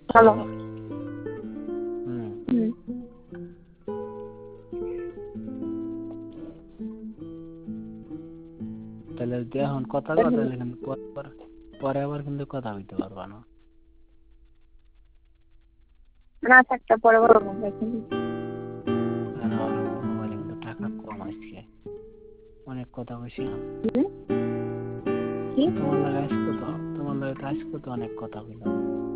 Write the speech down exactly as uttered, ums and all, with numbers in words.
Hello. Hello. হুম। হুম। তাহলে যদি এখন কথা কও তাহলে কিন্তু পরে পরে পরে আবার কিন্তু কথা কইতে পারবা না। না থাকতে পরে বলবো এখন। কারণ আমার মোবাইলে কিন্তু টাকা কম আজকে। অনেক কথা কইছি না। হুম? কি? তোমার লাগে আজকে তো তোমার লাগে তো আজকে তো অনেক কথা কইলাম।